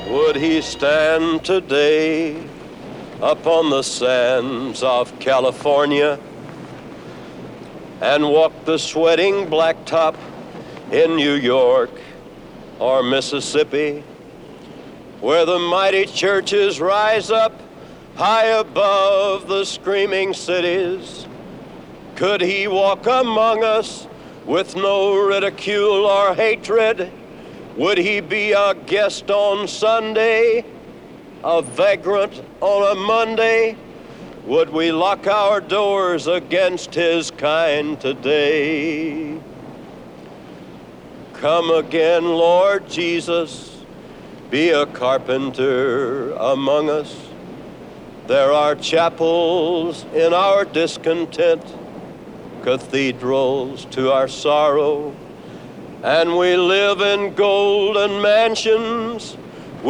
Would he stand today upon the sands of California and walk the sweating blacktop in New York or Mississippi, where the mighty churches rise up high above the screaming cities? Could he walk among us with no ridicule or hatred? Would he be a guest on Sunday, a vagrant on a Monday? Would we lock our doors against his kind today? Come again, Lord Jesus, be a carpenter among us. There are chapels in our discontent, cathedrals to our sorrow, and we live in golden mansions